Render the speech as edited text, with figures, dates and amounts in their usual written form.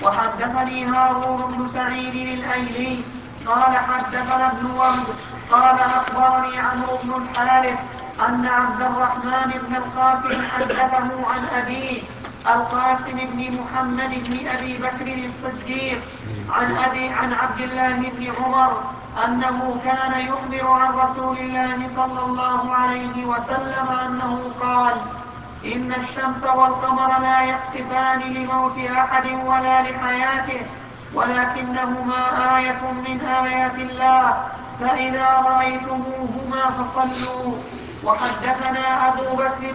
وحدثني هارون بن سعيد الأيلي قال حدثنا ابن وهب قال أخبرني عمرو بن الحارث أن عبد الرحمن بن القاسم حدثه عن أبيه القاسم بن محمد بن أبي بكر الصديق عن عبد الله بن عمر أنه كان يخبر عن رسول الله صلى الله عليه وسلم أنه قال: إن الشمس والقمر لا يخسفان لموت أحد ولا لحياته، ولكنهما آية من آيات الله، فإذا رأيتموهما فصلوا. وحدثنا أبو بكر